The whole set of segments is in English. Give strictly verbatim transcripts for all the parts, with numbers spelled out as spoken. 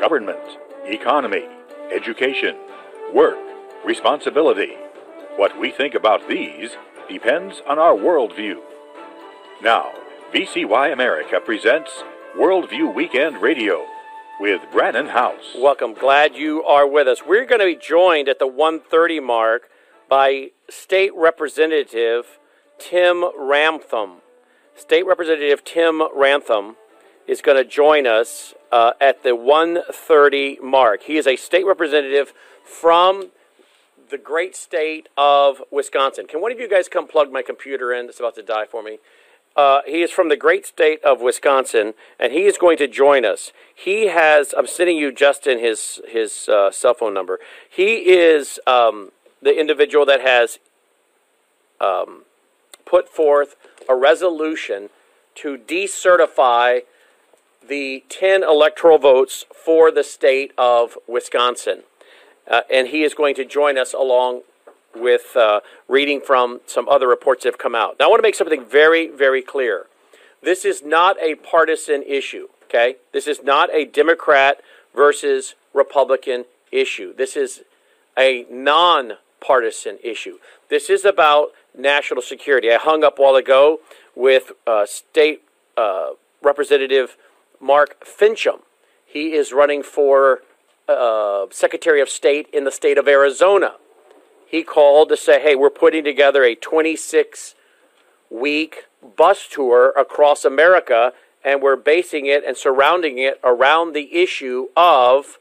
government, economy, education, work, responsibility. What we think about these depends on our worldview. Now, V C Y America presents Worldview Weekend Radio with Brannon Howse. Welcome. Glad you are with us. We're going to be joined at the one thirty mark by State Representative Tim Ramthun. State Representative Tim Ramthun is going to join us uh, at the one thirty mark. He is a state representative from the great state of Wisconsin. Can one of you guys come plug my computer in? It's about to die for me. Uh, he is from the great state of Wisconsin, and he is going to join us. He has, I'm sending you, Justin, his, his uh, cell phone number. He is um, the individual that has um, put forth a resolution to decertify the ten electoral votes for the state of Wisconsin. Uh, and he is going to join us along with uh, reading from some other reports that have come out. Now, I want to make something very, very clear. This is not a partisan issue, okay? This is not a Democrat versus Republican issue. This is a non-partisan issue. This is about national security. I hung up a while ago with uh, State uh, Representative Mark Finchem. He is running for uh, Secretary of State in the state of Arizona. He called to say, hey, we're putting together a twenty-six week bus tour across America, and we're basing it and surrounding it around the issue of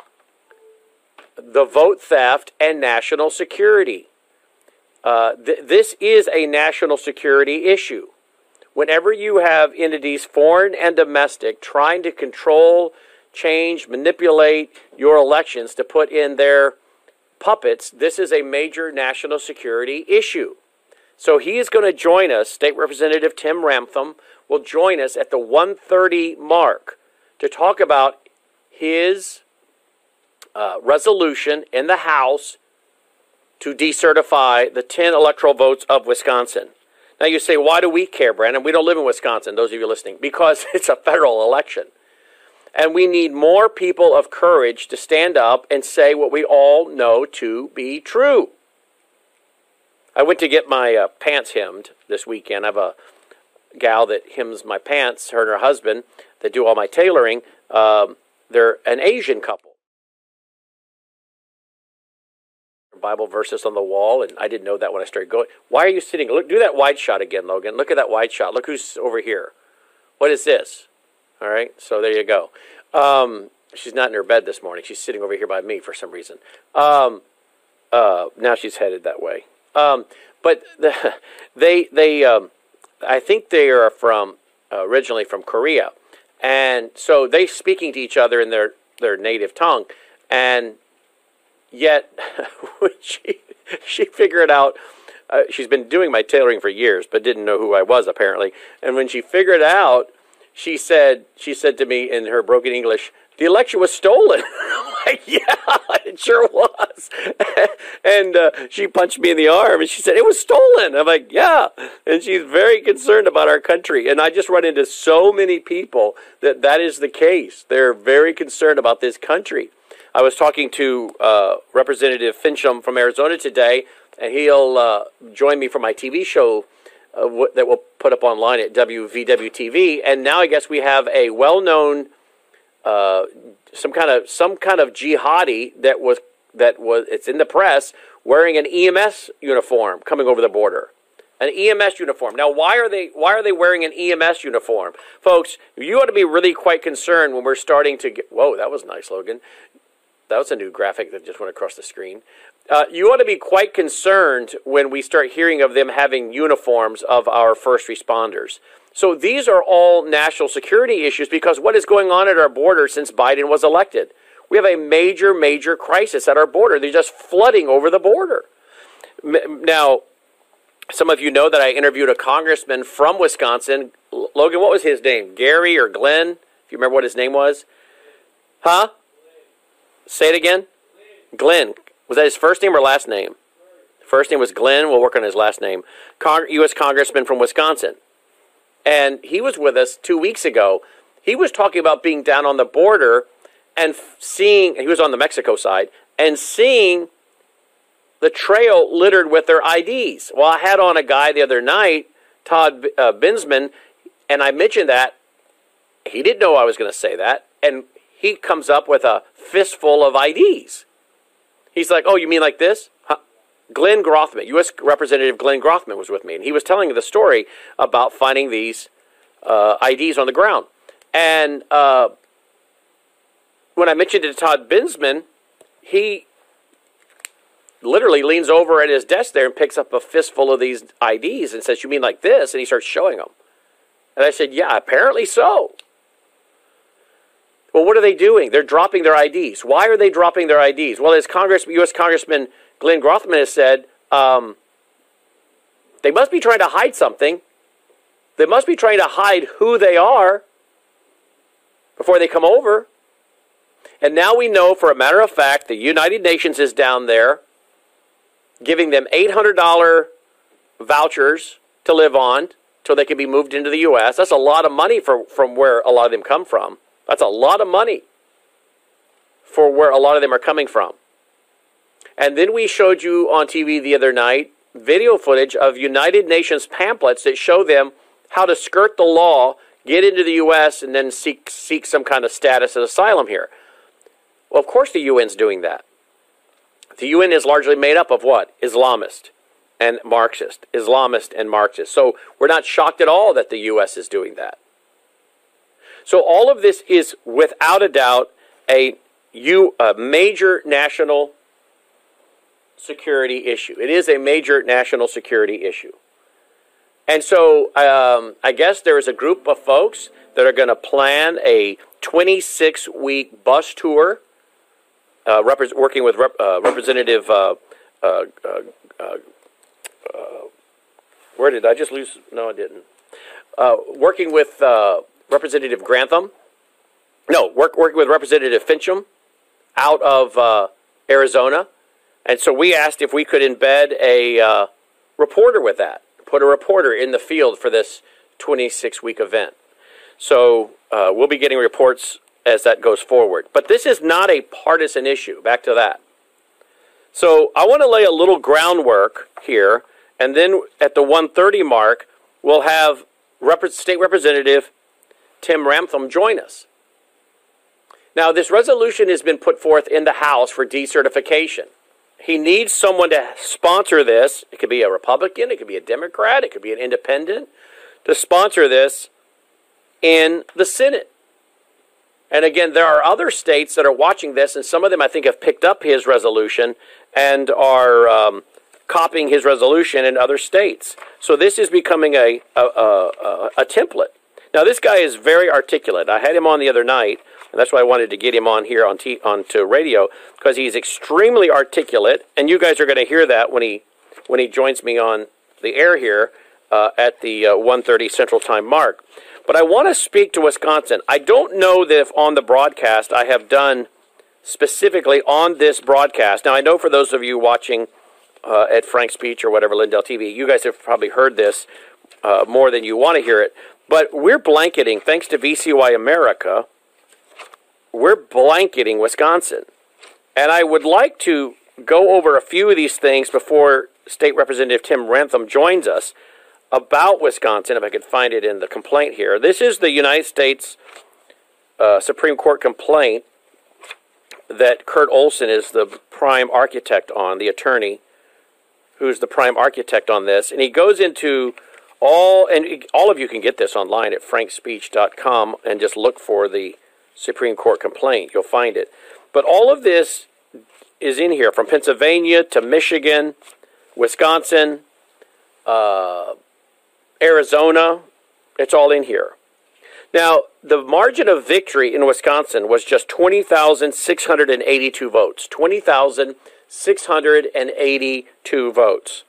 the vote theft and national security. Uh, th- this is a national security issue. Whenever you have entities, foreign and domestic, trying to control, change, manipulate your elections to put in their puppets, this is a major national security issue. So he is going to join us. State Representative Tim Ramthun will join us at the one thirty mark to talk about his uh, resolution in the House to decertify the ten electoral votes of Wisconsin. Now you say, why do we care, Brandon? We don't live in Wisconsin, those of you listening, because it's a federal election. And we need more people of courage to stand up and say what we all know to be true. I went to get my uh, pants hemmed this weekend. I have a gal that hems my pants, her and her husband, that do all my tailoring. Um, they're an Asian couple. Bible verses on the wall, and I didn't know that when I started going. Why are you sitting? Look, do that wide shot again, Logan. Look at that wide shot. Look who's over here. What is this? All right, so there you go. Um, she's not in her bed this morning. She's sitting over here by me for some reason. Um, uh, now she's headed that way. Um, but the, they, they, um, I think they are from uh, originally from Korea, and so they speaking to each other in their their native tongue, and yet when she she figured out. Uh, she's been doing my tailoring for years, but didn't know who I was apparently. And when she figured out. She said, she said to me in her broken English, the election was stolen. I'm like, yeah, it sure was. And uh, she punched me in the arm and she said, it was stolen. I'm like, yeah. And she's very concerned about our country. And I just run into so many people that that is the case. They're very concerned about this country. I was talking to uh, Representative Finchem from Arizona today, and he'll uh, join me for my T V show Uh, w- that we'll put up online at W V W T V, and now I guess we have a well-known, uh, some kind of some kind of jihadi that was that was it's in the press wearing an E M S uniform coming over the border, an E M S uniform. Now, why are they why are they wearing an E M S uniform, folks? You ought to be really quite concerned when we're starting to get. Whoa, that was nice, Logan. That was a new graphic that just went across the screen. Uh, you ought to be quite concerned when we start hearing of them having uniforms of our first responders. So these are all national security issues because what is going on at our border since Biden was elected? We have a major, major crisis at our border. They're just flooding over the border. Now, some of you know that I interviewed a congressman from Wisconsin. Logan, what was his name? Gary or Glenn? If you remember what his name was? Huh? Say it again. Glenn. Was that his first name or last name? First name was Glenn. We'll work on his last name. Cong- U S Congressman from Wisconsin. And he was with us two weeks ago. He was talking about being down on the border and seeing, he was on the Mexico side, and seeing the trail littered with their I Ds. Well, I had on a guy the other night, Todd uh, Binsman, and I mentioned that. He didn't know I was going to say that, and he comes up with a fistful of I Ds. He's like, oh, you mean like this? Huh? Glenn Grothman, U S Representative Glenn Grothman was with me, and he was telling the story about finding these uh, I Ds on the ground. And uh, when I mentioned it to Todd Binsman, he literally leans over at his desk there and picks up a fistful of these I Ds and says, you mean like this? And he starts showing them. And I said, yeah, apparently so. Well, what are they doing? They're dropping their I Ds. Why are they dropping their I Ds? Well, as Congress, U S Congressman Glenn Grothman has said, um, they must be trying to hide something. They must be trying to hide who they are before they come over. And now we know for a matter of fact the United Nations is down there giving them eight hundred dollars vouchers to live on till they can be moved into the U S. That's a lot of money for, from where a lot of them come from. That's a lot of money for where a lot of them are coming from. And then we showed you on T V the other night video footage of United Nations pamphlets that show them how to skirt the law, get into the U S, and then seek seek some kind of status as asylum here. Well, of course the U N's doing that. The U N is largely made up of what? Islamist and Marxist. Islamist and Marxist. So we're not shocked at all that the U S is doing that. So all of this is, without a doubt, a, U, a major national security issue. It is a major national security issue. And so um, I guess there is a group of folks that are going to plan a twenty-six week bus tour, uh, rep- working with rep- uh, Representative, uh, uh, uh, uh, uh, where did I just lose? No, I didn't. Uh, working with uh, Representative Grantham. No, work, working with Representative Fincham out of uh, Arizona. And so we asked if we could embed a uh, reporter with that, put a reporter in the field for this twenty-six week event. So uh, we'll be getting reports as that goes forward. But this is not a partisan issue. Back to that. So I want to lay a little groundwork here, and then at the one thirty mark, we'll have Rep- State Representative Tim Ramthun join us. Now, this resolution has been put forth in the House for decertification. He needs someone to sponsor this. It could be a Republican, it could be a Democrat, it could be an independent, to sponsor this in the Senate. And again, there are other states that are watching this, and some of them I think have picked up his resolution and are um, copying his resolution in other states. So this is becoming a, a, a, a template. Now, this guy is very articulate. I had him on the other night, and that's why I wanted to get him on here on t- onto radio, because he's extremely articulate, and you guys are going to hear that when he when he joins me on the air here uh, at the uh, one thirty Central Time mark. But I want to speak to Wisconsin. I don't know that if on the broadcast I have done specifically on this broadcast. Now, I know for those of you watching uh, at Frank's Speech or whatever, Lindell T V, you guys have probably heard this uh, more than you want to hear it. But we're blanketing, thanks to V C Y America, we're blanketing Wisconsin. And I would like to go over a few of these things before State Representative Tim Ramthun joins us about Wisconsin, if I could find it in the complaint here. This is the United States uh, Supreme Court complaint that Kurt Olson is the prime architect on, the attorney who's the prime architect on this. And he goes into all, and all of you can get this online at frank speech dot com and just look for the Supreme Court complaint. You'll find it. But all of this is in here, from Pennsylvania to Michigan, Wisconsin, uh, Arizona. It's all in here. Now, the margin of victory in Wisconsin was just twenty thousand six hundred eighty-two votes. twenty thousand six hundred eighty-two votes.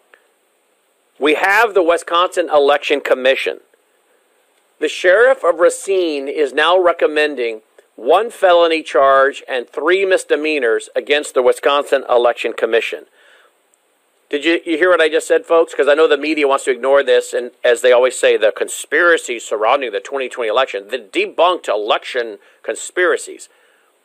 We have the Wisconsin Election Commission. The sheriff of Racine is now recommending one felony charge and three misdemeanors against the Wisconsin Election Commission. Did you, you hear what I just said, folks? Because I know the media wants to ignore this, and as they always say, the conspiracies surrounding the twenty twenty election, the debunked election conspiracies.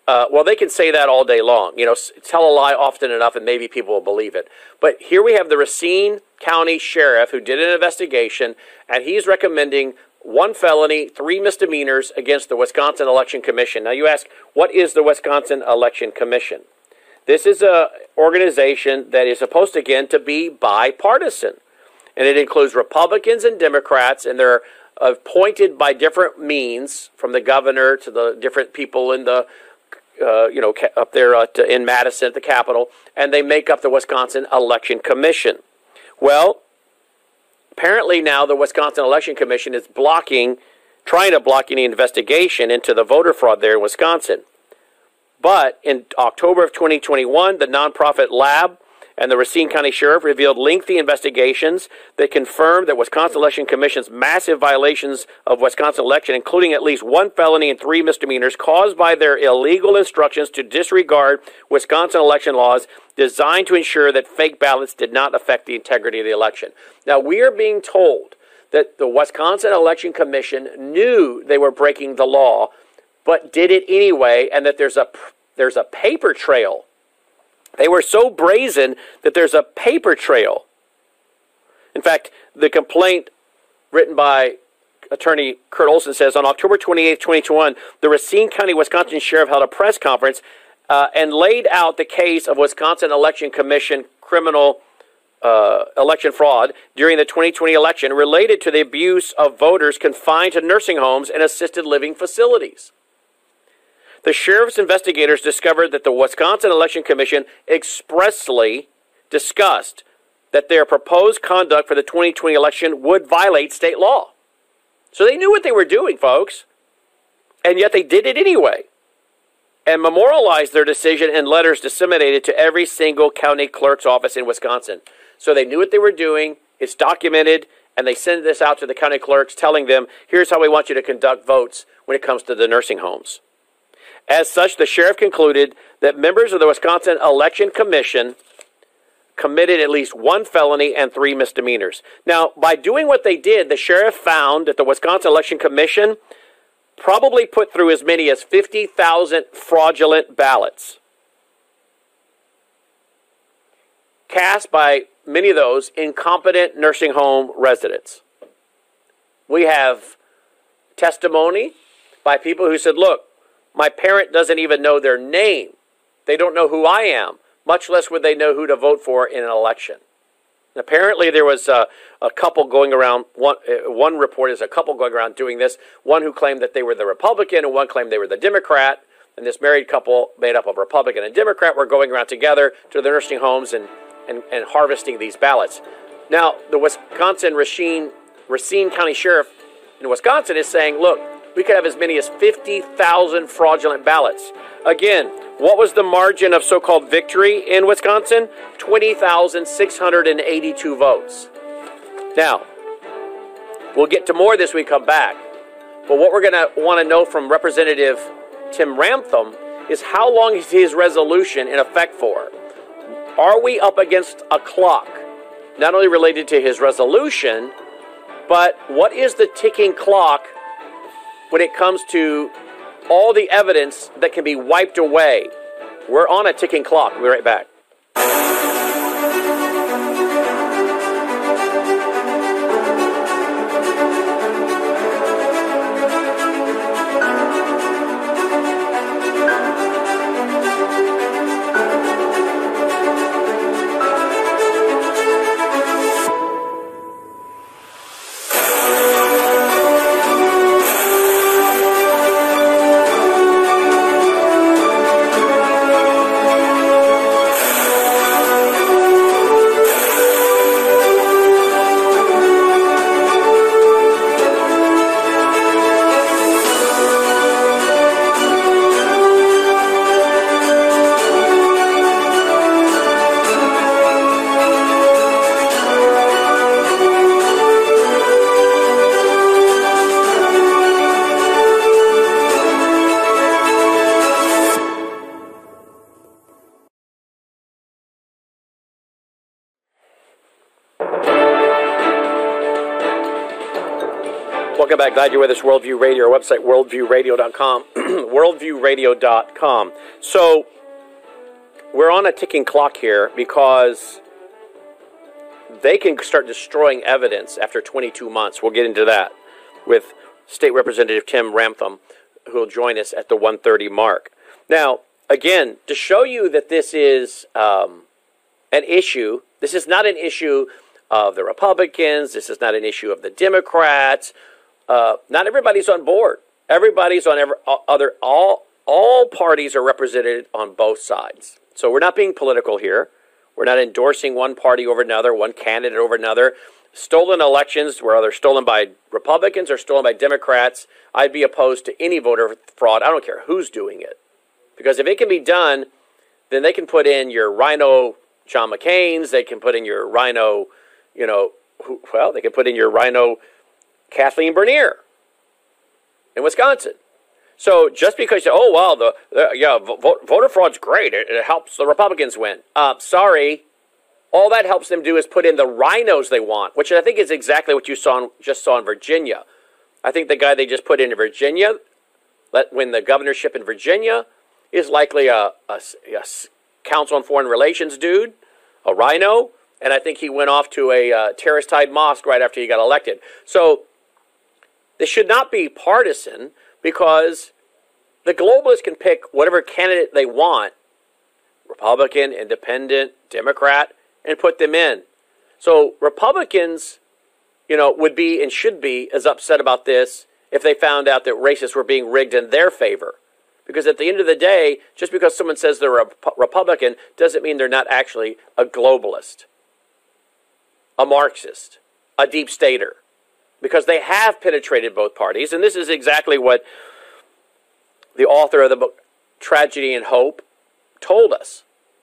Uh, well, they can say that all day long. You know, tell a lie often enough and maybe people will believe it. But here we have the Racine County Sheriff who did an investigation, and he's recommending one felony, three misdemeanors against the Wisconsin Election Commission. Now you ask, what is the Wisconsin Election Commission? This is an organization that is supposed, again, to be bipartisan. And it includes Republicans and Democrats, and they're appointed by different means, from the governor to the different people in the Uh, you know, up there uh, to, in Madison at the Capitol, and they make up the Wisconsin Election Commission. Well, apparently now the Wisconsin Election Commission is blocking, trying to block any investigation into the voter fraud there in Wisconsin. But in October of twenty twenty-one, the nonprofit lab and the Racine County Sheriff revealed lengthy investigations that confirmed that Wisconsin Election Commission's massive violations of Wisconsin election, including at least one felony and three misdemeanors, caused by their illegal instructions to disregard Wisconsin election laws designed to ensure that fake ballots did not affect the integrity of the election. Now, we are being told that the Wisconsin Election Commission knew they were breaking the law, but did it anyway, and that there's a there's a paper trail. They were so brazen that there's a paper trail. In fact, the complaint written by attorney Kurt Olson says, on October twenty-eighth, twenty twenty-one, the Racine County, Wisconsin Sheriff held a press conference uh, and laid out the case of Wisconsin Election Commission criminal uh, election fraud during the twenty twenty election related to the abuse of voters confined to nursing homes and assisted living facilities. The sheriff's investigators discovered that the Wisconsin Election Commission expressly discussed that their proposed conduct for the twenty twenty election would violate state law. So they knew what they were doing, folks, and yet they did it anyway, and memorialized their decision in letters disseminated to every single county clerk's office in Wisconsin. So they knew what they were doing, it's documented, and they send this out to the county clerks telling them, here's how we want you to conduct votes when it comes to the nursing homes. As such, the sheriff concluded that members of the Wisconsin Election Commission committed at least one felony and three misdemeanors. Now, by doing what they did, the sheriff found that the Wisconsin Election Commission probably put through as many as fifty thousand fraudulent ballots, cast by many of those incompetent nursing home residents. We have testimony by people who said, look, my parent doesn't even know their name. They don't know who I am, much less would they know who to vote for in an election. And apparently there was a, a couple going around, one, uh, one report is a couple going around doing this, one who claimed that they were the Republican and one claimed they were the Democrat, and this married couple made up of Republican and Democrat were going around together to the nursing homes and, and, and harvesting these ballots. Now, the Wisconsin Racine, Racine County Sheriff in Wisconsin is saying, look, we could have as many as fifty thousand fraudulent ballots. Again, what was the margin of so-called victory in Wisconsin? twenty thousand six hundred eighty-two votes. Now, we'll get to more this when we come back. But what we're going to want to know from Representative Tim Ramthun is how long is his resolution in effect for? Are we up against a clock, not only related to his resolution, but what is the ticking clock when it comes to all the evidence that can be wiped away? We're on a ticking clock. We'll be right back. Welcome back. Glad you're with us. Worldview Radio, our website, worldview radio dot com. worldview radio dot com. So, we're on a ticking clock here because they can start destroying evidence after twenty-two months. We'll get into that with State Representative Tim Ramthun, who will join us at the one thirty mark. Now, again, to show you that this is um, an issue, this is not an issue of the Republicans, this is not an issue of the Democrats. Uh, not everybody's on board. Everybody's on every, other, all, all parties are represented on both sides. So we're not being political here. We're not endorsing one party over another, one candidate over another. Stolen elections, whether they're stolen by Republicans or stolen by Democrats, I'd be opposed to any voter fraud. I don't care who's doing it. Because if it can be done, then they can put in your rhino John McCain's, they can put in your rhino, you know, who, well, they can put in your rhino Kathleen Bernier in Wisconsin. So just because, oh, well, the, the yeah, vo- voter fraud's great. It, it helps the Republicans win. Uh, sorry. All that helps them do is put in the rhinos they want, which I think is exactly what you saw in, just saw in Virginia. I think the guy they just put in Virginia, let win the governorship in Virginia, is likely a, a, a Council on Foreign Relations dude, a rhino, and I think he went off to a uh, terrorist-tied mosque right after he got elected. So this should not be partisan because the globalists can pick whatever candidate they want, Republican, Independent, Democrat, and put them in. So Republicans, you know, would be and should be as upset about this if they found out that racists were being rigged in their favor. Because at the end of the day, just because someone says they're a Republican doesn't mean they're not actually a globalist, a Marxist, a deep stater. Because they have penetrated both parties. And this is exactly what the author of the book, Tragedy and Hope, told us.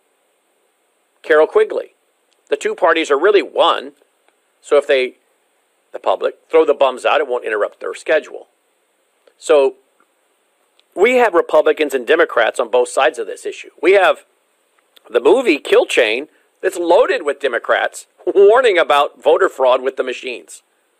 Carol Quigley. The two parties are really one. So if they, the public, throw the bums out, it won't interrupt their schedule. So we have Republicans and Democrats on both sides of this issue. We have the movie Kill Chain that's loaded with Democrats warning about voter fraud with the machines.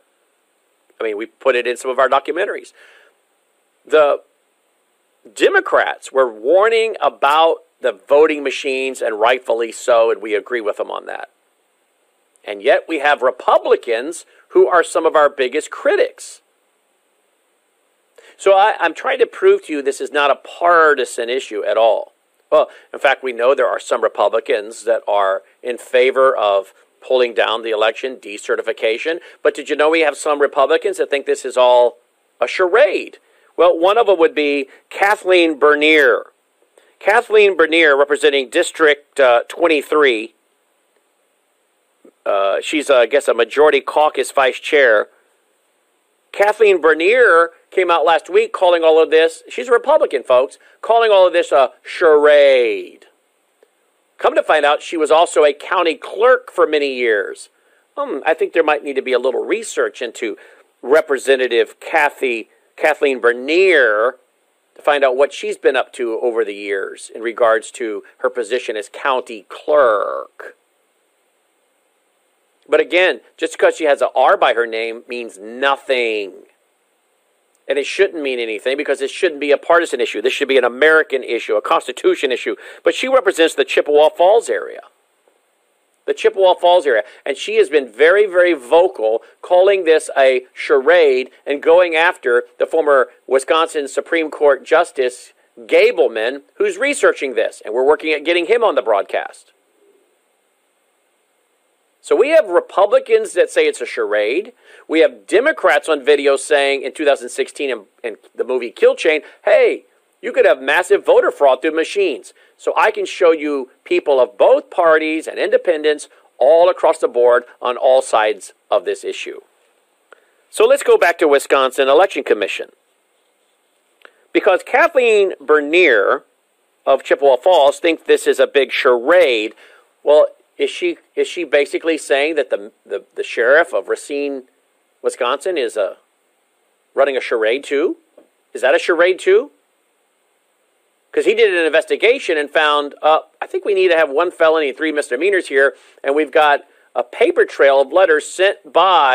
I mean, we put it in some of our documentaries. The Democrats were warning about the voting machines, and rightfully so, and we agree with them on that. And yet we have Republicans who are some of our biggest critics. So I, I'm trying to prove to you this is not a partisan issue at all. Well, in fact, we know there are some Republicans that are in favor of pulling down the election, decertification. But did you know we have some Republicans that think this is all a charade? Well, one of them would be Kathleen Bernier. Kathleen Bernier, representing District uh, twenty-three. Uh, she's, uh, I guess, a majority caucus vice chair. Kathleen Bernier came out last week calling all of this, she's a Republican, folks, calling all of this a charade. Come to find out, she was also a county clerk for many years. Um, I think there might need to be a little research into Representative Kathy, Kathleen Bernier to find out what she's been up to over the years in regards to her position as county clerk. But again, just because she has an R by her name means nothing. And it shouldn't mean anything because it shouldn't be a partisan issue. This should be an American issue, a Constitution issue. But she represents the Chippewa Falls area. The Chippewa Falls area. And she has been very, very vocal, calling this a charade and going after the former Wisconsin Supreme Court Justice Gableman, who's researching this. And we're working at getting him on the broadcast. So we have Republicans that say it's a charade. We have Democrats on video saying in two thousand sixteen in, in the movie Kill Chain, hey, you could have massive voter fraud through machines. So I can show you people of both parties and independents all across the board on all sides of this issue. So let's go back to Wisconsin Election Commission. Because Kathleen Bernier of Chippewa Falls thinks this is a big charade. Well, Is she is she basically saying that the, the, the sheriff of Racine, Wisconsin, is a, running a charade too? Is that a charade too? Because he did an investigation and found, uh, I think we need to have one felony and three misdemeanors here, and we've got a paper trail of letters sent by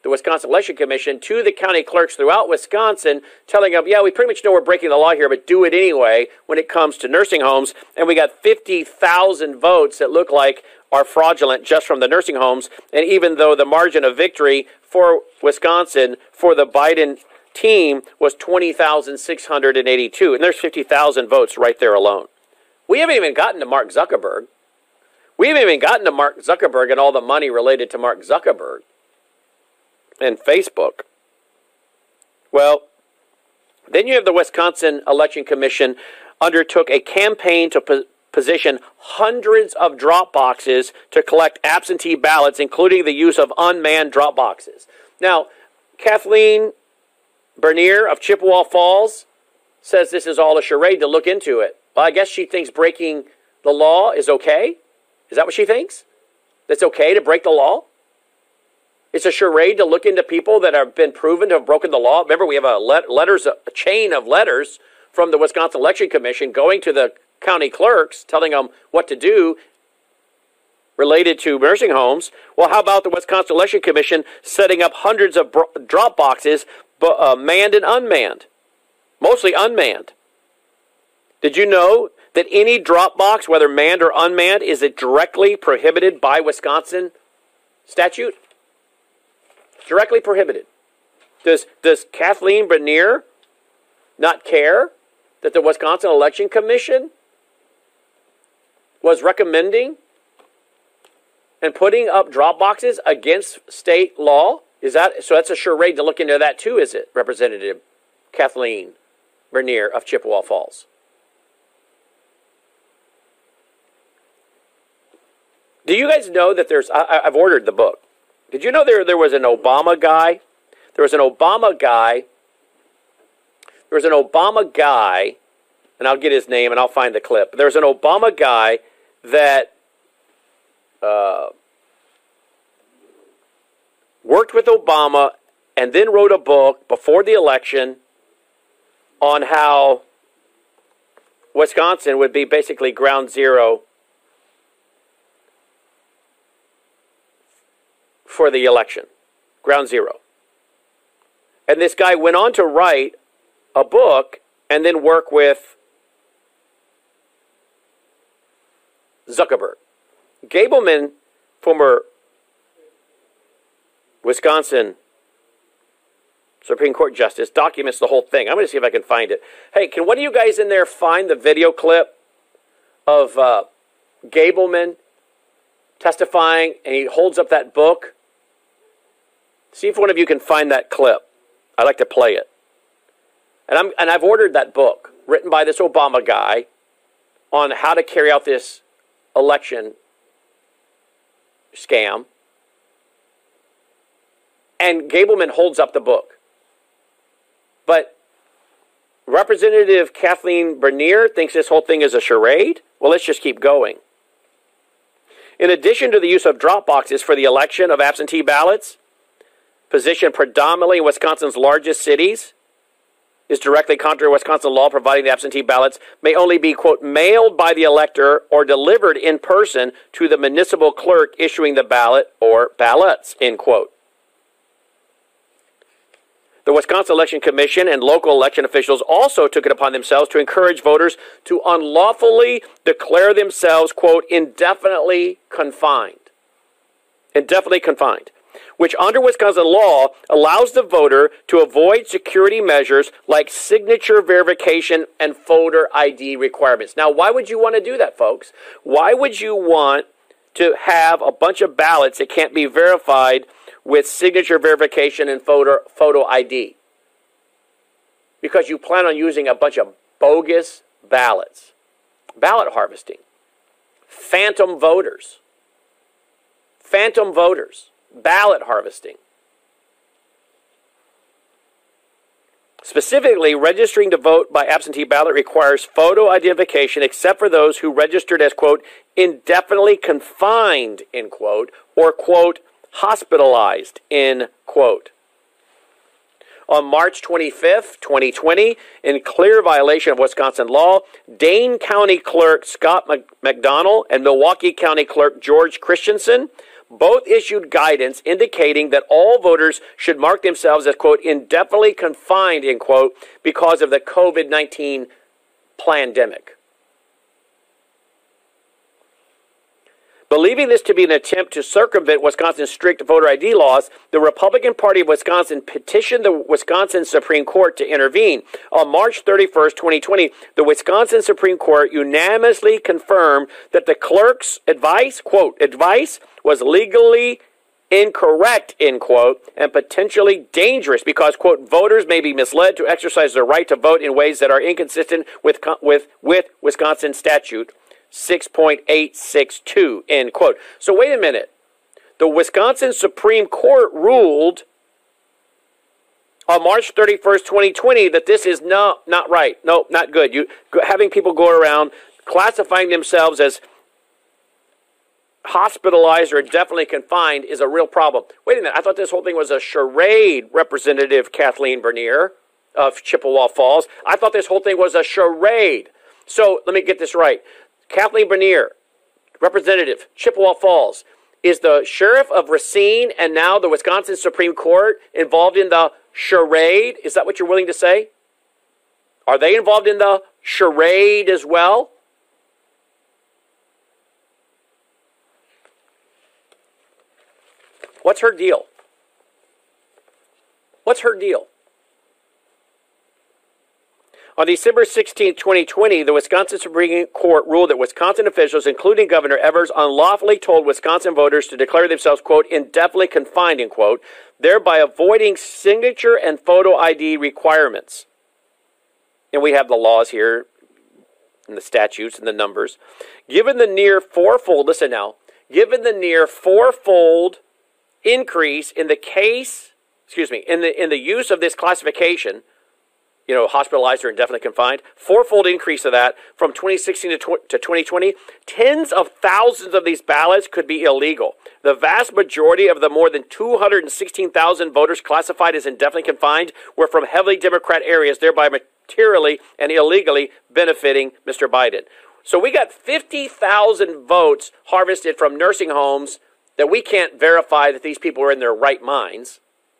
the Wisconsin Election Commission, to the county clerks throughout Wisconsin, telling them, yeah, we pretty much know we're breaking the law here, but do it anyway when it comes to nursing homes. And we got fifty thousand votes that look like are fraudulent just from the nursing homes. And even though the margin of victory for Wisconsin for the Biden team was twenty thousand six hundred eighty-two, and there's fifty thousand votes right there alone. We haven't even gotten to Mark Zuckerberg. We haven't even gotten to Mark Zuckerberg and all the money related to Mark Zuckerberg and Facebook. Well, then you have the Wisconsin Election Commission undertook a campaign to po- position hundreds of drop boxes to collect absentee ballots, including the use of unmanned drop boxes. Now, Kathleen Bernier of Chippewa Falls says this is all a charade to look into it. Well, I guess she thinks breaking the law is okay. Is that what she thinks? That's okay to break the law? It's a charade to look into people that have been proven to have broken the law. Remember, we have a let- letters, a chain of letters from the Wisconsin Election Commission going to the county clerks, telling them what to do related to nursing homes. Well, how about the Wisconsin Election Commission setting up hundreds of bro- drop boxes, uh, manned and unmanned, mostly unmanned? Did you know that any drop box, whether manned or unmanned, is directly prohibited by Wisconsin statute? Directly prohibited. Does does Kathleen Bernier not care that the Wisconsin Election Commission was recommending and putting up drop boxes against state law? Is that so? That's a charade to look into that too, is it, Representative Kathleen Bernier of Chippewa Falls? Do you guys know that there's? I, I've ordered the book. Did you know there there was an Obama guy? There was an Obama guy. There was an Obama guy, and I'll get his name and I'll find the clip. There was an Obama guy that uh, worked with Obama and then wrote a book before the election on how Wisconsin would be basically ground zero for the election. Ground zero. And this guy went on to write a book and then work with Zuckerberg. Gableman, former Wisconsin Supreme Court Justice, documents the whole thing. I'm going to see if I can find it. Hey, can one of you guys in there find the video clip of uh, Gableman testifying, and he holds up that book? See if one of you can find that clip. I'd like to play it. And I'm and I've ordered that book written by this Obama guy on how to carry out this election scam. And Gableman holds up the book. But Representative Kathleen Bernier thinks this whole thing is a charade. Well, let's just keep going. In addition to the use of drop boxes for the election of absentee ballots, positioned predominantly in Wisconsin's largest cities, is directly contrary to Wisconsin law, providing the absentee ballots may only be, quote, mailed by the elector or delivered in person to the municipal clerk issuing the ballot or ballots, end quote. The Wisconsin Election Commission and local election officials also took it upon themselves to encourage voters to unlawfully declare themselves, quote, indefinitely confined. Indefinitely confined. Which under Wisconsin law allows the voter to avoid security measures like signature verification and voter I D requirements. Now, why would you want to do that, folks? Why would you want to have a bunch of ballots that can't be verified with signature verification and photo, photo I D? Because you plan on using a bunch of bogus ballots. Ballot harvesting. Phantom voters. Phantom voters. Ballot harvesting. Specifically, registering to vote by absentee ballot requires photo identification except for those who registered as, quote, indefinitely confined, end quote, or, quote, hospitalized, end quote. On March twenty-fifth, twenty twenty, in clear violation of Wisconsin law, Dane County Clerk Scott McDonald and Milwaukee County Clerk George Christensen both issued guidance indicating that all voters should mark themselves as, quote, indefinitely confined, end quote, because of the COVID nineteen pandemic. Believing this to be an attempt to circumvent Wisconsin's strict voter I D laws, the Republican Party of Wisconsin petitioned the Wisconsin Supreme Court to intervene. On March thirty-first, twenty twenty, the Wisconsin Supreme Court unanimously confirmed that the clerk's advice, quote, advice was legally incorrect, end quote, and potentially dangerous because, quote, voters may be misled to exercise their right to vote in ways that are inconsistent with, with, with Wisconsin statute six point eight six two, end quote. So wait a minute. The Wisconsin Supreme Court ruled on March thirty-first, twenty twenty that this is no, not right. No, not good. You having people go around classifying themselves as hospitalized or indefinitely confined is a real problem. Wait a minute. I thought this whole thing was a charade, Representative Kathleen Bernier of Chippewa Falls. I thought this whole thing was a charade. So let me get this right. Kathleen Bernier, Representative, Chippewa Falls, is the sheriff of Racine and now the Wisconsin Supreme Court involved in the charade? Is that what you're willing to say? Are they involved in the charade as well? What's her deal? What's her deal? On December sixteenth, twenty twenty, the Wisconsin Supreme Court ruled that Wisconsin officials, including Governor Evers, unlawfully told Wisconsin voters to declare themselves, quote, indefinitely confined, end quote, thereby avoiding signature and photo I D requirements. And we have the laws here, and the statutes and the numbers. Given the near fourfold, listen now, given the near fourfold increase in the case, excuse me, in the in the use of this classification, you know, hospitalized or indefinitely confined, fourfold increase of that from twenty sixteen to, tw- to twenty twenty, tens of thousands of these ballots could be illegal. The vast majority of the more than two hundred sixteen thousand voters classified as indefinitely confined were from heavily Democrat areas, thereby materially and illegally benefiting Mister Biden. So we got fifty thousand votes harvested from nursing homes that we can't verify that these people are in their right minds.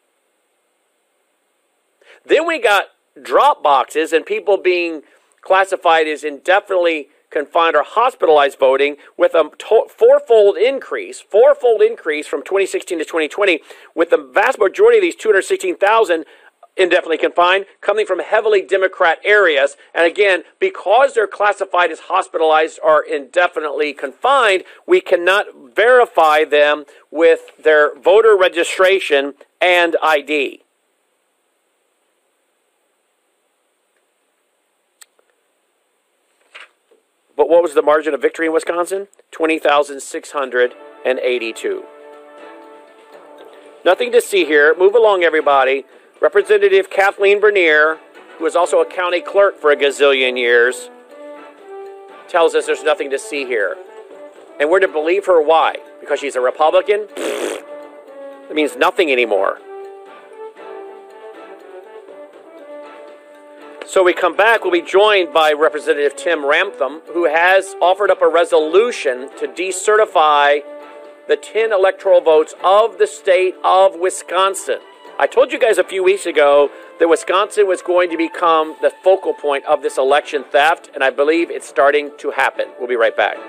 Then we got drop boxes and people being classified as indefinitely confined or hospitalized voting with a to- fourfold increase, fourfold increase from twenty sixteen to twenty twenty, with the vast majority of these two hundred sixteen thousand indefinitely confined coming from heavily Democrat areas. And again, because they're classified as hospitalized or indefinitely confined, we cannot verify them with their voter registration and I D. But what was the margin of victory in Wisconsin? twenty thousand six hundred eighty-two. Nothing to see here. Move along, everybody. Representative Kathleen Bernier, who was also a county clerk for a gazillion years, tells us there's nothing to see here. And we're to believe her. Why? Because she's a Republican? It means nothing anymore. So we come back, we'll be joined by Representative Tim Ramthun, who has offered up a resolution to decertify the ten electoral votes of the state of Wisconsin. I told you guys a few weeks ago that Wisconsin was going to become the focal point of this election theft, and I believe it's starting to happen. We'll be right back.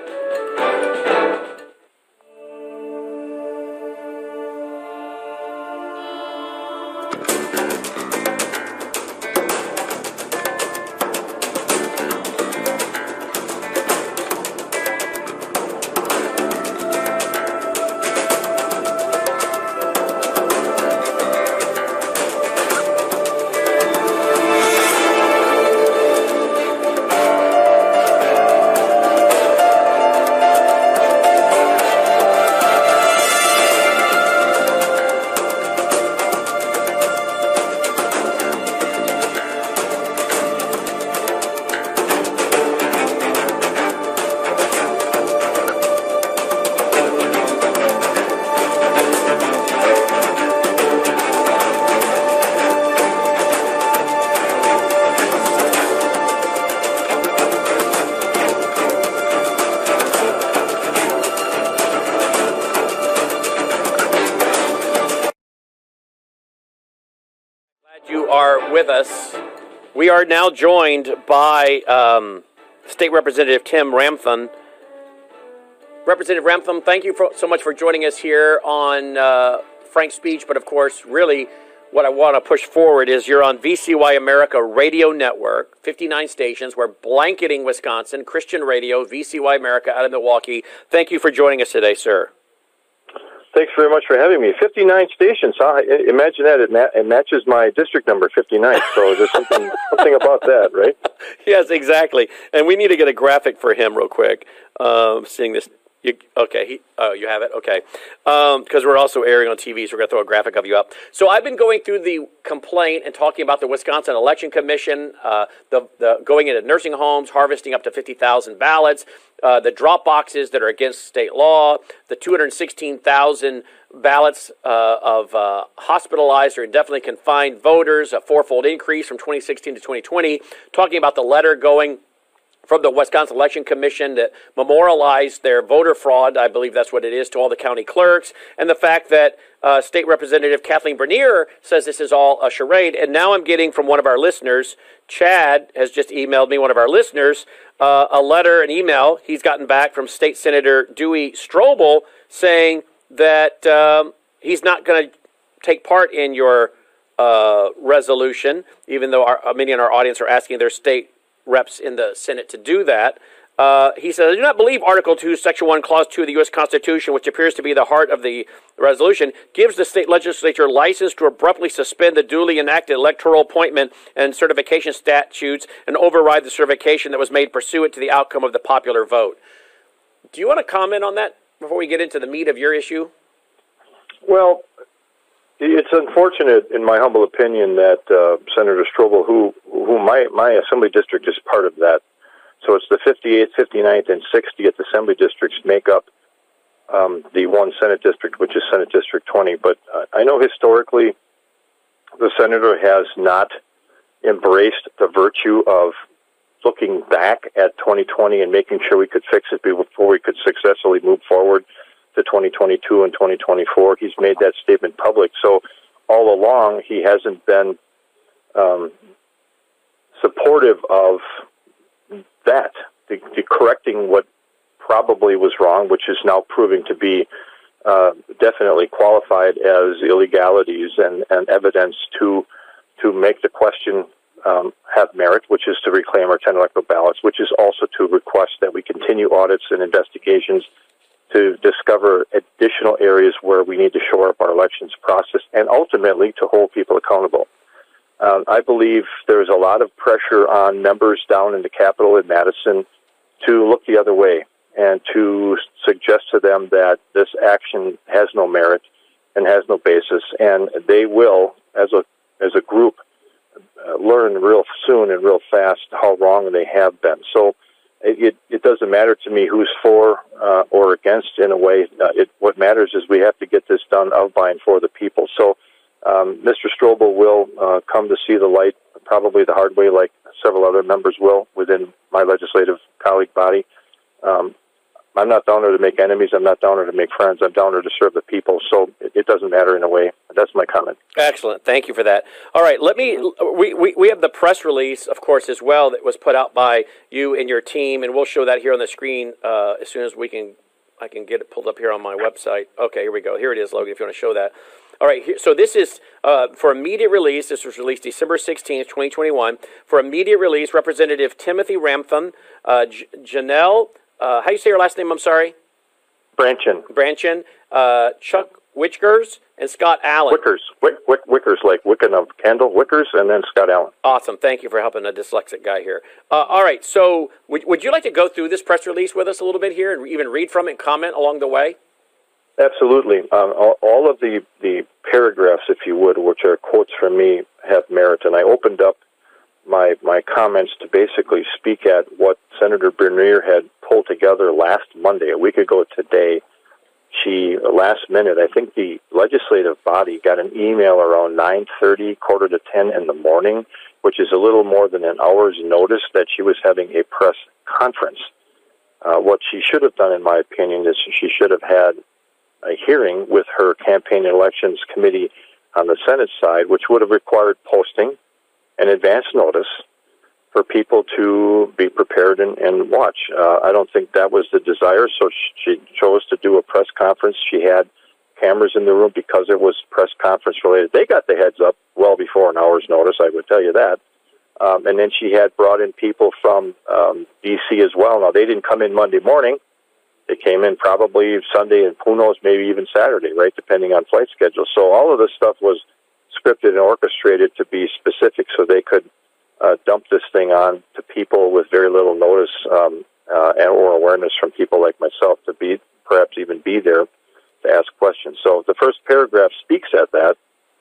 with us. We are now joined by um, State Representative Tim Ramthun. Representative Ramthun, thank you for, so much for joining us here on uh, Frank's Speech, but of course, really, what I want to push forward is you're on V C Y America Radio Network, fifty-nine stations. We're blanketing Wisconsin, Christian radio, V C Y America out of Milwaukee. Thank you for joining us today, sir. Thanks very much for having me. fifty-nine stations, huh? Imagine that. It, ma- it matches my district number, fifty-nine. So there's something, something about that, right? Yes, exactly. And we need to get a graphic for him real quick, um, seeing this. You, okay, he, oh, you have it? Okay. Because um, we're also airing on T V, so we're going to throw a graphic of you up. So I've been going through the complaint and talking about the Wisconsin Election Commission, uh, the, the going into nursing homes, harvesting up to fifty thousand ballots, uh, the drop boxes that are against state law, the two hundred sixteen thousand ballots uh, of uh, hospitalized or indefinitely confined voters, a fourfold increase from twenty sixteen to twenty twenty, talking about the letter going from the Wisconsin Election Commission that memorialized their voter fraud, I believe that's what it is, to all the county clerks, and the fact that uh, State Representative Kathleen Bernier says this is all a charade. And now I'm getting from one of our listeners, Chad has just emailed me, one of our listeners, uh, a letter, an email he's gotten back from State Senator Dewey Strobel saying that um, he's not going to take part in your uh, resolution, even though our, many in our audience are asking their state reps in the Senate to do that. Uh, he says, I do not believe Article two, Section one, Clause two of the U S Constitution, which appears to be the heart of the resolution, gives the state legislature license to abruptly suspend the duly enacted electoral appointment and certification statutes and override the certification that was made pursuant to the outcome of the popular vote. Do you want to comment on that before we get into the meat of your issue? Well, it's unfortunate, in my humble opinion, that uh, Senator Strobel, who, who my, my assembly district is part of that, so it's the fifty-eighth, fifty-ninth, and sixtieth assembly districts make up um, the one Senate district, which is Senate District twenty. But uh, I know historically the senator has not embraced the virtue of looking back at twenty twenty and making sure we could fix it before we could successfully move forward to twenty twenty-two and twenty twenty-four. He's made that statement public. So all along, he hasn't been um, supportive of that, the, the correcting what probably was wrong, which is now proving to be uh, definitely qualified as illegalities and, and evidence to to make the question um, have merit, which is to reclaim our ten electoral ballots, which is also to request that we continue audits and investigations to discover additional areas where we need to shore up our elections process, and ultimately to hold people accountable. Um, I believe there's a lot of pressure on members down in the Capitol in Madison to look the other way and to suggest to them that this action has no merit and has no basis, and they will, as a as a group, uh, learn real soon and real fast how wrong they have been. So It, it doesn't matter to me who's for uh, or against in a way. Uh, it, what matters is we have to get this done of, by, and for the people. So um, Mister Strobel will uh, come to see the light probably the hard way, like several other members will within my legislative colleague body. Um, I'm not down there to make enemies. I'm not down there to make friends. I'm down there to serve the people. So it, it doesn't matter in a way. That's my comment. Excellent. Thank you for that. All right. Let me. We, we, we have the press release, of course, as well, that was put out by you and your team, and we'll show that here on the screen uh, as soon as we can. I can get it pulled up here on my website. Okay, here we go. Here it is, Logan. If you want to show that. All right. Here, so this is uh, for immediate release. This was released December sixteenth, twenty twenty-one. For immediate release, Representative Timothy Ramthun, uh, J- Janelle. Uh, how do you say your last name? I'm sorry. Branchin. Branchin, uh, Chuck Wickers, and Scott Allen. Wickers. Wick, Wick, Wickers, like Wiccan of Candle. Wickers, and then Scott Allen. Awesome. Thank you for helping a dyslexic guy here. Uh, all right. So would, would you like to go through this press release with us a little bit here and even read from it and comment along the way? Absolutely. Um, all, all of the, the paragraphs, if you would, which are quotes from me, have merit. And I opened up my my comments to basically speak at what Senator Bernier had pulled together last Monday, a week ago today. She, last minute, I think the legislative body got an email around nine thirty, quarter to ten in the morning, which is a little more than an hour's notice that she was having a press conference. Uh, what she should have done, in my opinion, is she should have had a hearing with her Campaign and Elections Committee on the Senate side, which would have required posting an advance notice for people to be prepared and, and watch. Uh, I don't think that was the desire, so she chose to do a press conference. She had cameras in the room because it was press conference related. They got the heads up well before an hour's notice, I would tell you that. Um, and then she had brought in people from um, D C as well. Now, they didn't come in Monday morning. They came in probably Sunday and who knows, maybe even Saturday, right, depending on flight schedules. So all of this stuff was scripted and orchestrated to be specific so they could uh, dump this thing on to people with very little notice um, uh, or awareness from people like myself to be perhaps even be there to ask questions. So the first paragraph speaks at that.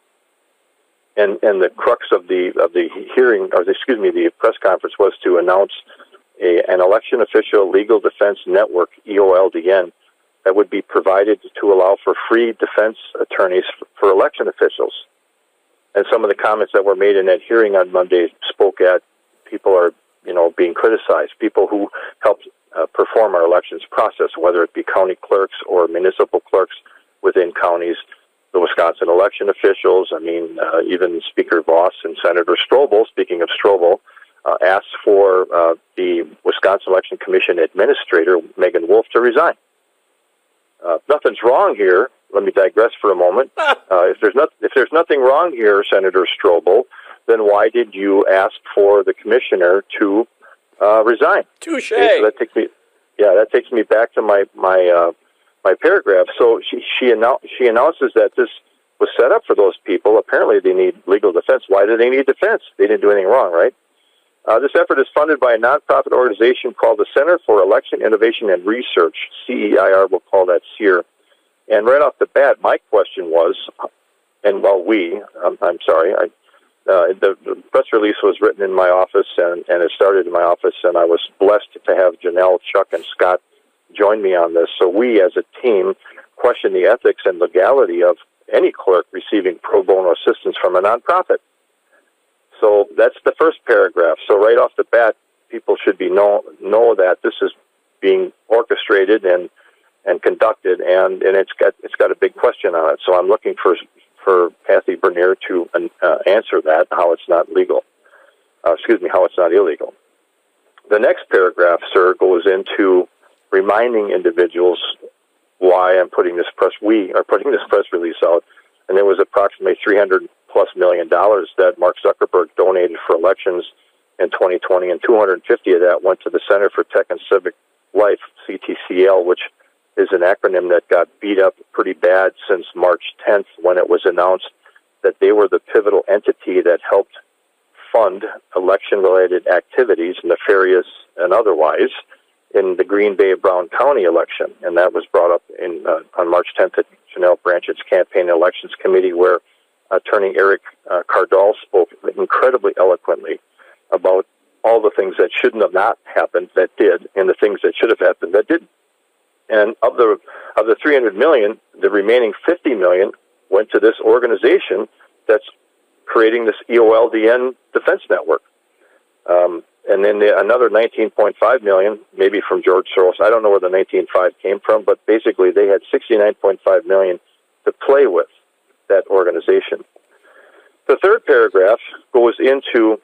And and the crux of the of the hearing, or the, excuse me, the press conference was to announce a, an election official legal defense network, E O L D N, that would be provided to allow for free defense attorneys for, for election officials. And some of the comments that were made in that hearing on Monday spoke at people are, you know, being criticized, people who helped uh, perform our elections process, whether it be county clerks or municipal clerks within counties, the Wisconsin election officials. I mean, uh, even Speaker Voss and Senator Strobel, speaking of Strobel, uh, asked for uh, the Wisconsin Election Commission Administrator, Megan Wolf, to resign. Uh, nothing's wrong here. Let me digress for a moment. Uh, if there's not, if there's nothing wrong here, Senator Strobel, then why did you ask for the commissioner to uh, resign? Touche. Okay, so that takes me, yeah, that takes me back to my my uh, my paragraph. So she she, annou- she announces that this was set up for those people. Apparently, they need legal defense. Why do they need defense? They didn't do anything wrong, right? Uh, this effort is funded by a nonprofit organization called the Center for Election Innovation and Research, C E I R, we'll call that C E R. And right off the bat, my question was, and well, we, I'm, I'm sorry, I, uh, the, the press release was written in my office, and, and it started in my office, and I was blessed to have Janelle, Chuck, and Scott join me on this. So we, as a team, question the ethics and legality of any clerk receiving pro bono assistance from a nonprofit. So that's the first paragraph. So right off the bat, people should be know know that this is being orchestrated and and conducted, and, and it's got it's got a big question on it. So I'm looking for for Kathy Bernier to uh, answer that, how it's not legal. Uh, excuse me, how it's not illegal. The next paragraph, sir, goes into reminding individuals why I'm putting this press. We are putting this press release out, and there was approximately three hundred plus million dollars that Mark Zuckerberg donated for elections in twenty twenty, and two hundred fifty of that went to the Center for Tech and Civic Life, C T C L, which is an acronym that got beat up pretty bad since March tenth, when it was announced that they were the pivotal entity that helped fund election-related activities, nefarious and otherwise, in the Green Bay Brown County election. And that was brought up in uh, on March tenth at Janelle Branchett's Campaign and Elections Committee, where Attorney Eric uh, Cardall spoke incredibly eloquently about all the things that shouldn't have not happened that did, and the things that should have happened that didn't. And of the of the three hundred million dollars, the remaining fifty million dollars went to this organization that's creating this E O L D N defense network. Um, and then the, another nineteen point five million dollars, maybe from George Soros. I don't know where the nineteen point five came from, but basically they had sixty-nine point five million dollars to play with that organization. The third paragraph goes into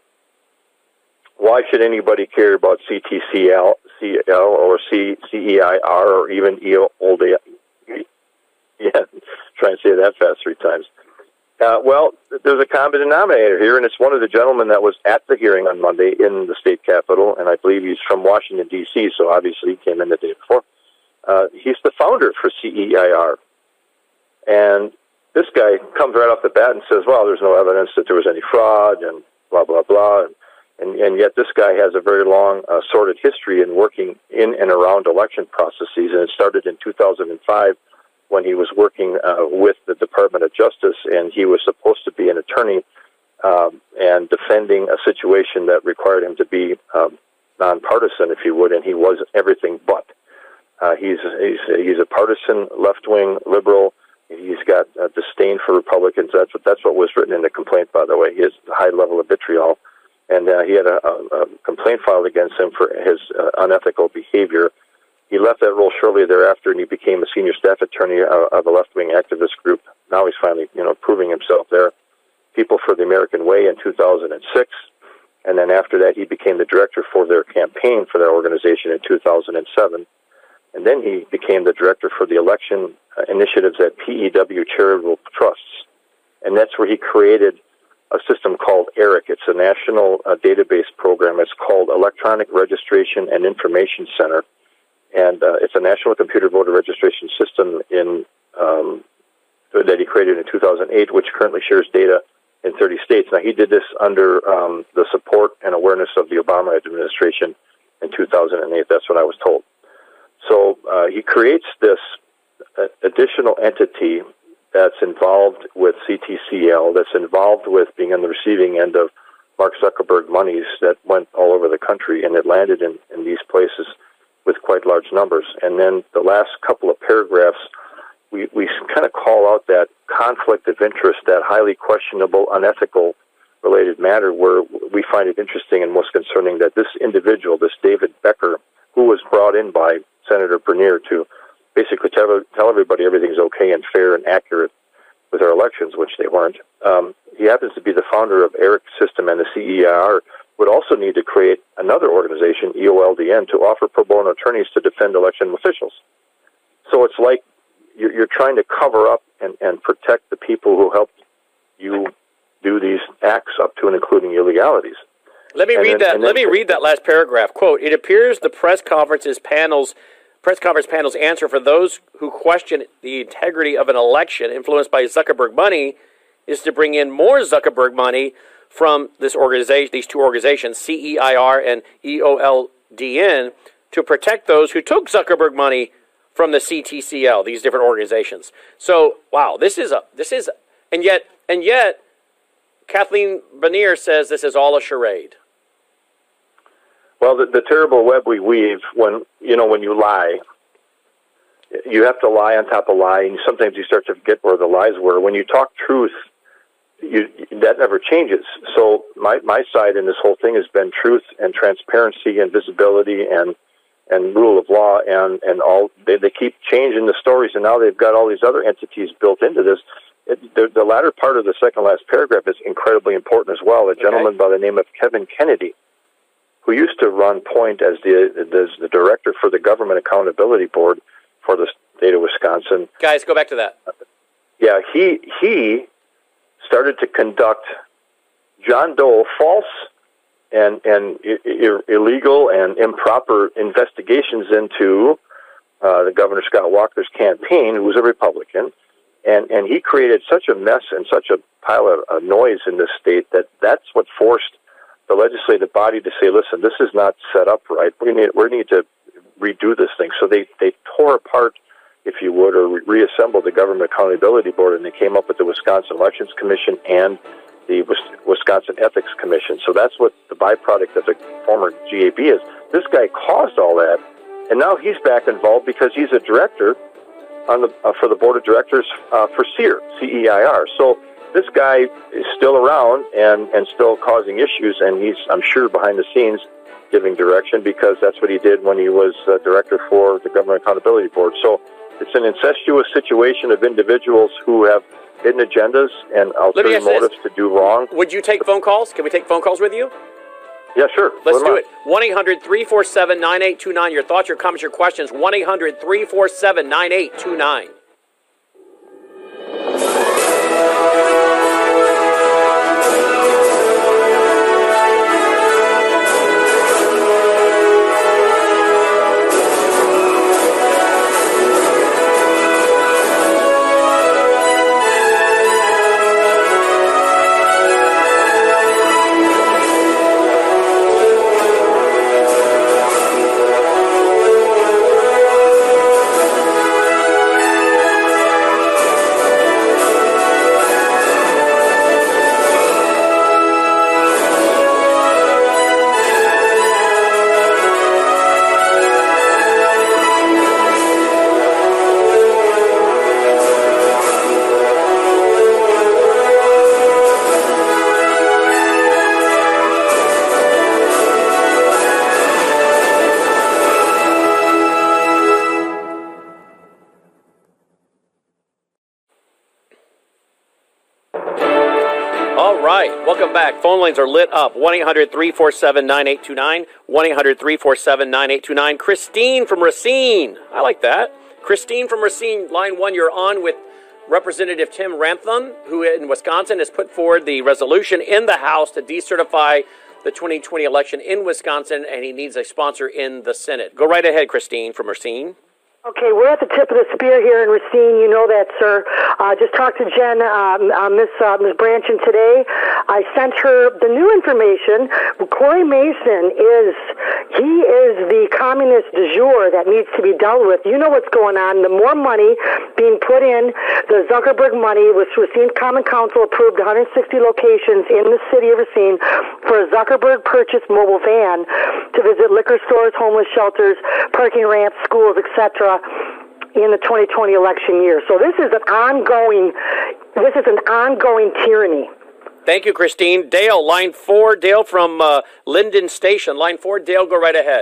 why should anybody care about C T C L, C L or C, CEIR or even E O L D N? Yeah, try and say that fast three times. Uh, well, there's a common denominator here, and it's one of the gentlemen that was at the hearing on Monday in the state capitol, and I believe he's from Washington, D C, so obviously he came in the day before. Uh, he's the founder for C E I R. And this guy comes right off the bat and says, well, there's no evidence that there was any fraud and blah, blah, blah. And, and yet this guy has a very long, uh, sordid history in working in and around election processes, and it started in two thousand five when he was working uh, with the Department of Justice, and he was supposed to be an attorney um, and defending a situation that required him to be um, nonpartisan, if you would, and he was everything but. Uh, he's, he's, he's a partisan, left-wing liberal. He's got a disdain for Republicans. That's what, that's what was written in the complaint, by the way. He has a high level of vitriol. And uh, he had a, a, a complaint filed against him for his uh, unethical behavior. He left that role shortly thereafter, and he became a senior staff attorney uh, of a left-wing activist group. Now he's finally, you know, proving himself there. People for the American Way in two thousand six. And then after that, he became the director for their campaign for their organization in two thousand seven. And then he became the director for the election uh, initiatives at P E W Charitable Trusts. And that's where he created a system called ERIC. It's a national uh, database program. It's called Electronic Registration and Information Center. And uh, it's a national computer voter registration system in um, that he created in two thousand eight, which currently shares data in thirty states. Now, he did this under um, the support and awareness of the Obama administration in two thousand eight. That's what I was told. So uh, he creates this uh, additional entity that's involved with C T C L, that's involved with being on the receiving end of Mark Zuckerberg monies that went all over the country, and it landed in, in these places with quite large numbers. And then the last couple of paragraphs, we, we kind of call out that conflict of interest, that highly questionable, unethical related matter, where we find it interesting and most concerning that this individual, this David Becker, who was brought in by Senator Bernier to basically tell, tell everybody everything's okay and fair and accurate with our elections, which they weren't. Um, he happens to be the founder of ERIC System, and the C E I R would also need to create another organization, E O L D N, to offer pro bono attorneys to defend election officials. So it's like you're, you're trying to cover up and, and protect the people who helped you do these acts up to and including illegalities. Let me and read then, that. then, Let me read that last paragraph. Quote, it appears the press conference's panels Press conference panel's answer for those who question the integrity of an election influenced by Zuckerberg money is to bring in more Zuckerberg money from this organization, these two organizations, C E I R and E O L D N, to protect those who took Zuckerberg money from the C T C L, these different organizations. So, wow, this is a this is, and yet and yet, Kathleen Bernier says this is all a charade. Well, the, the terrible web we weave when, you know, when you lie, you have to lie on top of lie, and sometimes you start to forget where the lies were. When you talk truth, you, that never changes. So my, my side in this whole thing has been truth and transparency and visibility and, and rule of law, and, and all. They, they keep changing the stories, and now they've got all these other entities built into this. It, the, the latter part of the second last paragraph is incredibly important as well. A gentleman okay. by the name of Kevin Kennedy, who used to run Point as the, as the director for the Government Accountability Board for the state of Wisconsin. Guys, go back to that. Yeah, he he started to conduct John Doe false and and I- illegal and improper investigations into uh, the Governor Scott Walker's campaign, who was a Republican, and and he created such a mess and such a pile of uh, noise in this state that that's what forced the legislative body to say, listen, this is not set up right. We need we need to redo this thing. So they, they tore apart, if you would, or re- reassembled the Government Accountability Board, and they came up with the Wisconsin Elections Commission and the Wis- Wisconsin Ethics Commission. So that's what the byproduct of the former G A B is. This guy caused all that, and now he's back involved because he's a director on the uh, for the board of directors uh, for SEER, C E I R. So this guy is still around and, and still causing issues, and he's, I'm sure, behind the scenes giving direction, because that's what he did when he was uh, director for the Government Accountability Board. So it's an incestuous situation of individuals who have hidden agendas and ulterior motives to do wrong. Would you take phone calls? Can we take phone calls with you? Yeah, sure. Let's do it. one eight hundred three four seven nine eight two nine. Your thoughts, your comments, your questions. one eight hundred three four seven nine eight two nine. All right. Welcome back. Phone lines are lit up. one eight hundred three four seven nine eight two nine. one eight hundred three four seven nine eight two nine. Christine from Racine. I like that. Christine from Racine, line one, you're on with Representative Tim Ramthun, who in Wisconsin has put forward the resolution in the House to decertify the twenty twenty election in Wisconsin, and he needs a sponsor in the Senate. Go right ahead, Christine from Racine. Okay, we're at the tip of the spear here in Racine. You know that, sir. Uh, just talked to Jen, um, uh, Miss uh, Miss Branchin today. I sent her the new information. Corey Mason is he is the communist du jour that needs to be dealt with. You know what's going on. The more money being put in, the Zuckerberg money, which Racine Common Council approved one hundred sixty locations in the city of Racine for a Zuckerberg purchased mobile van to visit liquor stores, homeless shelters, parking ramps, schools, et cetera in the twenty twenty election year. So this is an ongoing, this is an ongoing tyranny. Thank you, Christine. Dale, line four. Dale from uh, Linden Station. Line four. Dale, go right ahead.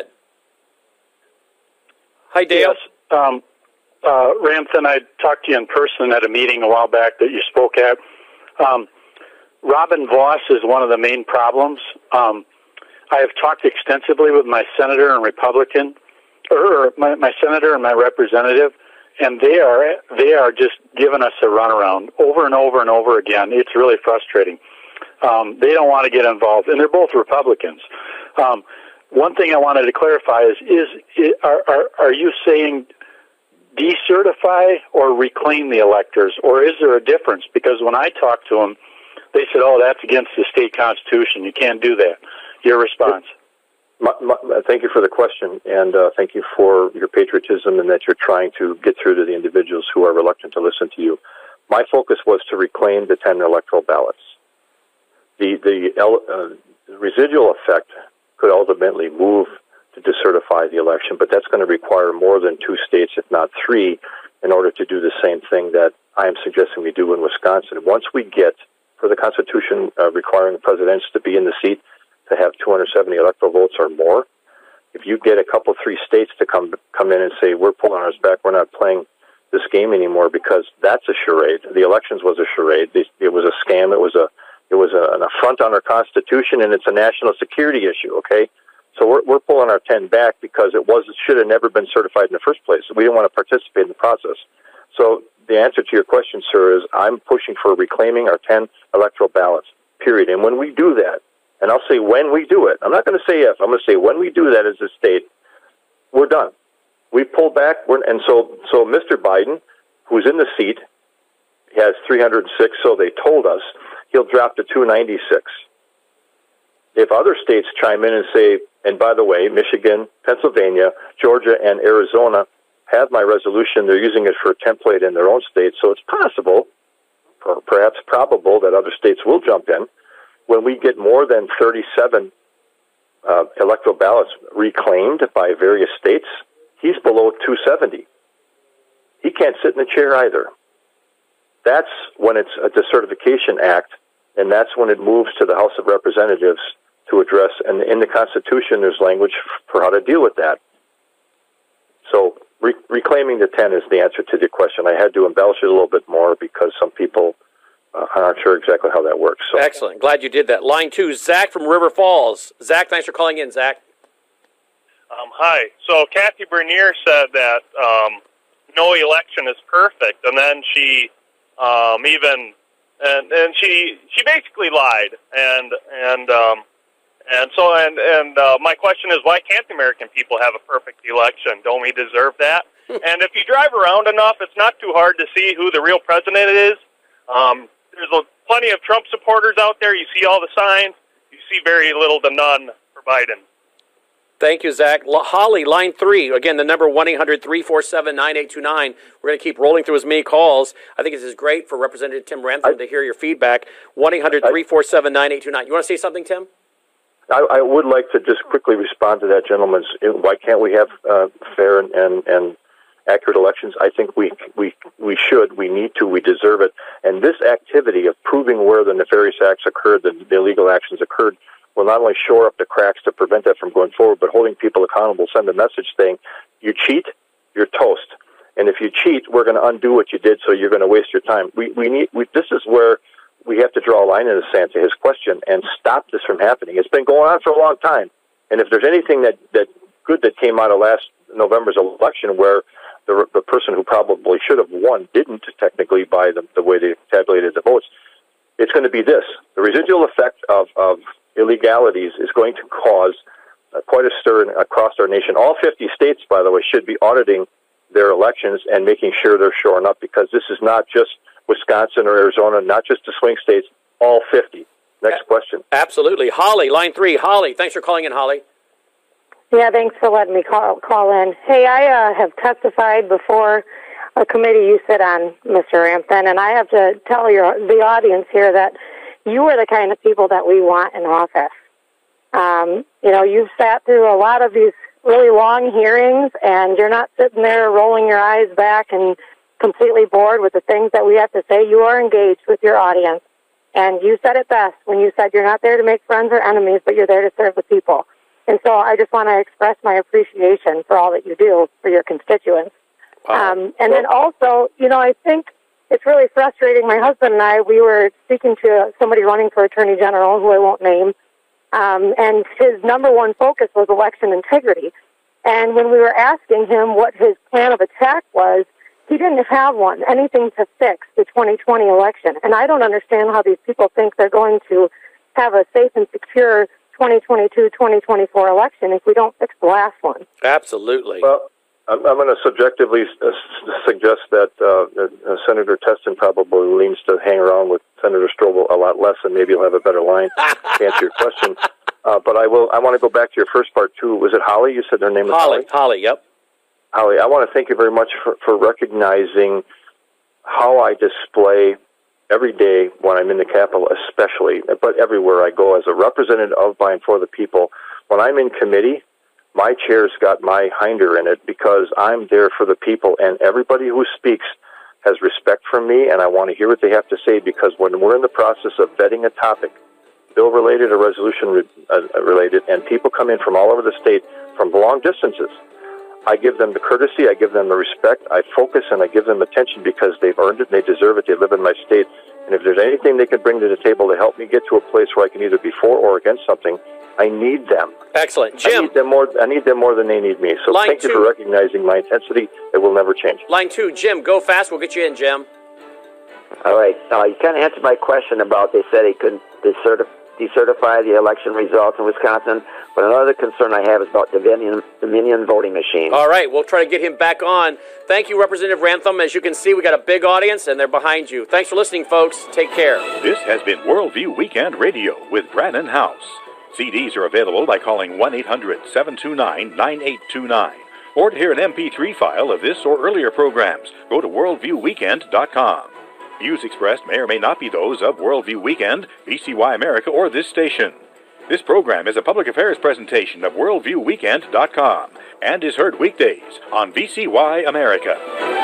Hi, Dale. Yes. Um, uh, Ramthun, I talked to you in person at a meeting a while back that you spoke at. Um, Robin Vos is one of the main problems. Um, I have talked extensively with my senator and Republican, or my, my senator and my representative, and they are they are just giving us a runaround over and over and over again. It's really frustrating. Um, they don't want to get involved, and they're both Republicans. Um, one thing I wanted to clarify is: is, is are, are are you saying decertify or reclaim the electors, or is there a difference? Because when I talked to them, they said, "Oh, that's against the state constitution. You can't do that." Your response? My, my, thank you for the question, and uh, thank you for your patriotism and that you're trying to get through to the individuals who are reluctant to listen to you. My focus was to reclaim the ten electoral ballots. The the uh, residual effect could ultimately move to decertify the election, but that's going to require more than two states, if not three, in order to do the same thing that I am suggesting we do in Wisconsin. Once we get, for the Constitution uh, requiring the presidents to be in the seat, to have two hundred seventy electoral votes or more, if you get a couple, three states to come come in and say, we're pulling ours back, we're not playing this game anymore, because that's a charade. The elections was a charade. It was a scam. It was a it was a, an affront on our Constitution, and it's a national security issue, okay? So we're, we're pulling our ten back because it was it should have never been certified in the first place. We didn't want to participate in the process. So the answer to your question, sir, is I'm pushing for reclaiming our ten electoral ballots, period. And when we do that, and I'll say when we do it, I'm not going to say if, I'm going to say when we do that as a state, we're done. We pull back, we're, and so so Mister Biden, who's in the seat, has three hundred six, so they told us, he'll drop to two ninety-six. If other states chime in and say, and by the way, Michigan, Pennsylvania, Georgia, and Arizona have my resolution, they're using it for a template in their own states, so it's possible, or perhaps probable, that other states will jump in. When we get more than thirty-seven uh, electoral ballots reclaimed by various states, he's below two seventy. He can't sit in the chair either. That's when it's a decertification act, and that's when it moves to the House of Representatives to address, and in the Constitution there's language for how to deal with that. So re- reclaiming the ten is the answer to the question. I had to embellish it a little bit more because some people Uh, I'm not sure exactly how that works. So. Excellent. Glad you did that. Line two, Zach from River Falls. Zach, thanks for calling in, Zach. Um, hi. So Kathy Bernier said that um, no election is perfect, and then she um, even and and she she basically lied. And and um, and so and and uh, my question is, why can't the American people have a perfect election? Don't we deserve that? And if you drive around enough, it's not too hard to see who the real president is. Um, There's a, plenty of Trump supporters out there. You see all the signs. You see very little to none for Biden. Thank you, Zach. L- Holly, line three. Again, the number one eight hundred three four seven nine eight two nine. We're going to keep rolling through as many calls. I think this is great for Representative Tim Ramthun to hear your feedback. one eight hundred three four seven nine eight two nine. You want to say something, Tim? I, I would like to just quickly respond to that gentleman's, why can't we have uh, fair and, and, and accurate elections? I think we we we should, we need to, we deserve it. And this activity of proving where the nefarious acts occurred, the, the illegal actions occurred, will not only shore up the cracks to prevent that from going forward, but holding people accountable, send a message saying, you cheat, you're toast. And if you cheat, we're going to undo what you did, so you're going to waste your time. We we need. We, this is where we have to draw a line in the sand to his question and stop this from happening. It's been going on for a long time. And if there's anything that, that good that came out of last November's election where the, the person who probably should have won didn't technically by the, the way they tabulated the votes, it's going to be this. The residual effect of, of illegalities is going to cause uh, quite a stir in, across our nation. All fifty states, by the way, should be auditing their elections and making sure they're shoring up, because this is not just Wisconsin or Arizona, not just the swing states, all fifty. Next question. Absolutely. Holly, line three. Holly, thanks for calling in, Holly. Yeah, thanks for letting me call call in. Hey, I uh, have testified before a committee you sit on, Mister Ramthan, and I have to tell your the audience here that you are the kind of people that we want in office. Um, you know, you've sat through a lot of these really long hearings, and you're not sitting there rolling your eyes back and completely bored with the things that we have to say. You are engaged with your audience, and you said it best when you said you're not there to make friends or enemies, but you're there to serve the people. And so I just want to express my appreciation for all that you do for your constituents. Wow. Um, and then also, you know, I think it's really frustrating. My husband and I, we were speaking to somebody running for Attorney General, who I won't name, um, and his number one focus was election integrity. And when we were asking him what his plan of attack was, he didn't have one, anything to fix the twenty twenty election. And I don't understand how these people think they're going to have a safe and secure twenty twenty-two twenty twenty-four election if we don't fix the last one. Absolutely. Well, I'm, I'm going to subjectively uh, suggest that uh, uh, Senator Testin probably leans to hang around with Senator Strobel a lot less, and maybe he'll have a better line to answer your question. Uh, but I will. I want to go back to your first part too. Was it Holly? You said their name was Holly. Holly. Holly. Yep. Holly, I want to thank you very much for, for recognizing how I display every day when I'm in the Capitol, especially, but everywhere I go as a representative of, by, and for the people. When I'm in committee, my chair's got my hinder in it because I'm there for the people, and everybody who speaks has respect for me, and I want to hear what they have to say, because when we're in the process of vetting a topic, bill-related or resolution-related, and people come in from all over the state from long distances, I give them the courtesy, I give them the respect, I focus and I give them attention because they've earned it and they deserve it, they live in my state. And if there's anything they can bring to the table to help me get to a place where I can either be for or against something, I need them. Excellent. Jim. I need them more, I need them more than they need me. So Line thank two. you for recognizing my intensity. It will never change. Line two. Jim, go fast. We'll get you in, Jim. All right. Uh, you kind of answered my question about they said they couldn't decertif- decertify the election results in Wisconsin. But another concern I have is about Dominion, Dominion voting machines. All right, we'll try to get him back on. Thank you, Representative Ramtham. As you can see, we got a big audience, and they're behind you. Thanks for listening, folks. Take care. This has been Worldview Weekend Radio with Brannon House. C Ds are available by calling one eight hundred seven two nine nine eight two nine. Or to hear an M P three file of this or earlier programs, go to worldview weekend dot com. Views expressed may or may not be those of Worldview Weekend, V C Y America, or this station. This program is a public affairs presentation of worldview weekend dot com and is heard weekdays on V C Y America.